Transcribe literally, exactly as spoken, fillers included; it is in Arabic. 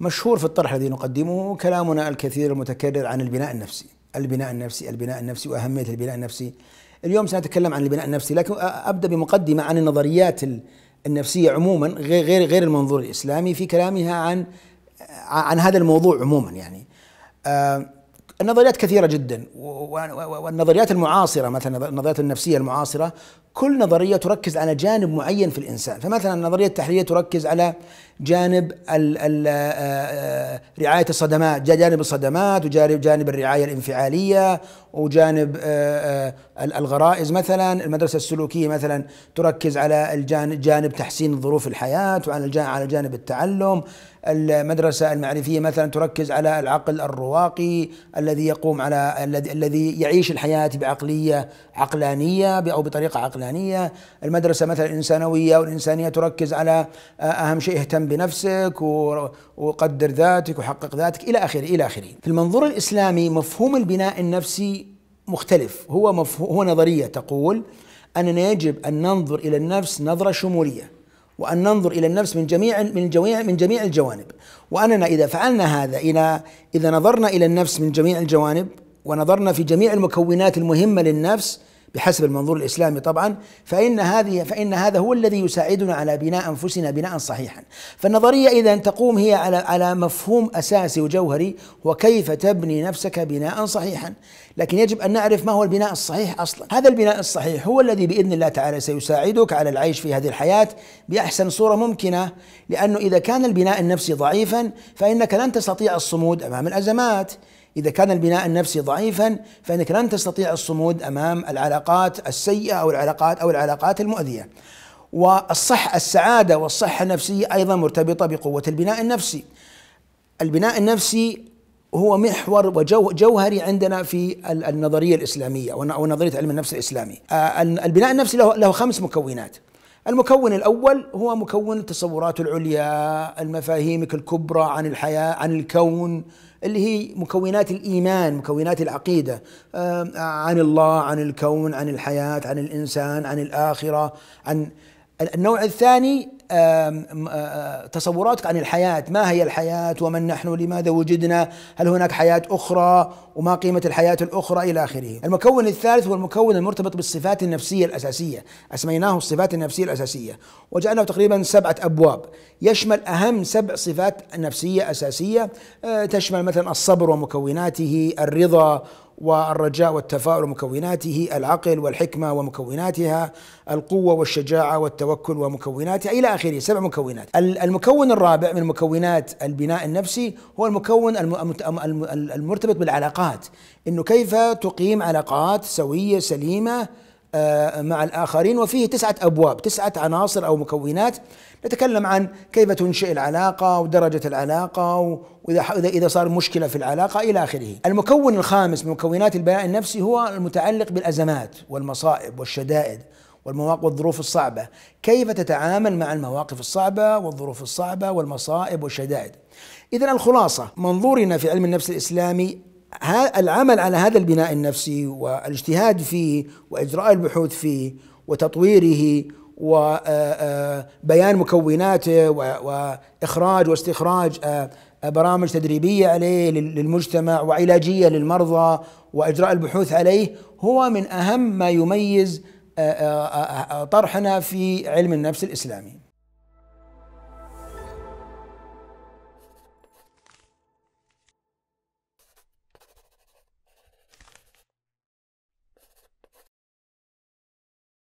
مشهور في الطرح الذي نقدمه كلامنا الكثير المتكرر عن البناء النفسي، البناء النفسي، البناء النفسي وأهمية البناء النفسي. اليوم سنتكلم عن البناء النفسي، لكن أبدأ بمقدمة عن النظريات النفسية عموما غير غير غير المنظور الإسلامي في كلامها عن عن هذا الموضوع عموما. يعني النظريات كثيرة جدا، والنظريات المعاصرة مثلا النظريات النفسية المعاصرة كل نظرية تركز على جانب معين في الإنسان. فمثلا النظرية التحليلية تركز على جانب ال ال رعاية الصدمات، جانب الصدمات وجانب جانب الرعاية الانفعالية وجانب الغرائز. مثلا المدرسة السلوكية مثلا تركز على الجانب جانب تحسين ظروف الحياة وعلى على جانب التعلم. المدرسة المعرفية مثلا تركز على العقل الرواقي الذي يقوم على الذي الذي يعيش الحياة بعقلية عقلانية أو بطريقة عقلانية. المدرسة مثلا الإنسانوية والإنسانية تركز على أهم شيء اهتم بنفسك وقدر ذاتك وحقق ذاتك إلى آخره إلى آخره. في المنظور الإسلامي مفهوم البناء النفسي مختلف، هو مفهوم هو نظرية تقول أننا يجب أن ننظر إلى النفس نظرة شمولية، وأن ننظر إلى النفس من جميع من جميع من جميع الجوانب، وأننا إذا فعلنا هذا إذا إذا نظرنا إلى النفس من جميع الجوانب ونظرنا في جميع المكونات المهمة للنفس بحسب المنظور الإسلامي طبعا، فإن هذه فإن هذا هو الذي يساعدنا على بناء أنفسنا بناء صحيحا. فالنظرية إذا تقوم هي على على مفهوم أساسي وجوهري وكيف تبني نفسك بناء صحيحا، لكن يجب أن نعرف ما هو البناء الصحيح أصلا. هذا البناء الصحيح هو الذي بإذن الله تعالى سيساعدك على العيش في هذه الحياة بأحسن صورة ممكنة، لأنه إذا كان البناء النفسي ضعيفا فإنك لن تستطيع الصمود أمام الأزمات. إذا كان البناء النفسي ضعيفا فإنك لن تستطيع الصمود أمام العلاقات السيئة أو العلاقات أو العلاقات المؤذية. والصح السعادة والصحة النفسية أيضا مرتبطة بقوة البناء النفسي. البناء النفسي هو محور وجوهري عندنا في النظرية الإسلامية أو نظرية علم النفس الإسلامي. البناء النفسي له له خمس مكونات. المكون الأول هو مكون التصورات العليا، المفاهيمك الكبرى عن الحياة عن الكون، اللي هي مكونات الإيمان، مكونات العقيدة عن الله، عن الكون، عن الحياة، عن الإنسان، عن الآخرة. عن النوع الثاني تصوراتك عن الحياة، ما هي الحياة ومن نحن، لماذا وجدنا، هل هناك حياة أخرى وما قيمة الحياة الأخرى إلى آخره. المكون الثالث هو المكون المرتبط بالصفات النفسية الأساسية، أسميناه الصفات النفسية الأساسية وجعلناه تقريبا سبعة أبواب، يشمل أهم سبع صفات نفسية أساسية، تشمل مثلا الصبر ومكوناته، الرضا والرجاء والتفاؤل ومكوناته، العقل والحكمة ومكوناتها، القوة والشجاعة والتوكل ومكوناتها إلى آخره، سبع مكونات. المكون الرابع من مكونات البناء النفسي هو المكون المرتبط بالعلاقات، إنه كيف تقيم علاقات سوية سليمة مع الآخرين، وفيه تسعة أبواب، تسعة عناصر أو مكونات نتكلم عن كيف تنشئ العلاقة ودرجة العلاقة وإذا إذا صار مشكلة في العلاقة إلى آخره. المكون الخامس من مكونات البناء النفسي هو المتعلق بالأزمات والمصائب والشدائد والمواقف والظروف الصعبة، كيف تتعامل مع المواقف الصعبة والظروف الصعبة والمصائب والشدائد. إذن الخلاصة منظورنا في علم النفس الإسلامي العمل على هذا البناء النفسي والاجتهاد فيه وإجراء البحوث فيه وتطويره وبيان مكوناته وإخراج واستخراج برامج تدريبية عليه للمجتمع وعلاجية للمرضى وإجراء البحوث عليه هو من أهم ما يميز طرحنا في علم النفس الإسلامي.